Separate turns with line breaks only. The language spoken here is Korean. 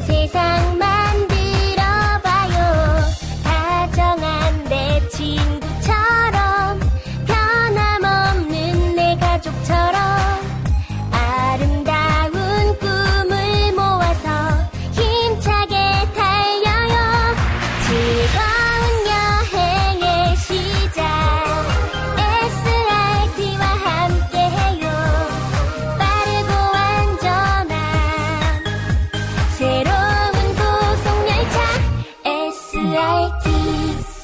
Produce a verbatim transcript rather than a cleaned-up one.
세상 만들어봐요. 다정한 내 친구처럼, 변함없는 내 가족처럼, 아름다운 꿈을 모아서 힘차게 달려요. 즐거운 여행의 시작, 에스알티와 함께해요. 빠르고 안전한 새로운 고속열차 에스알티.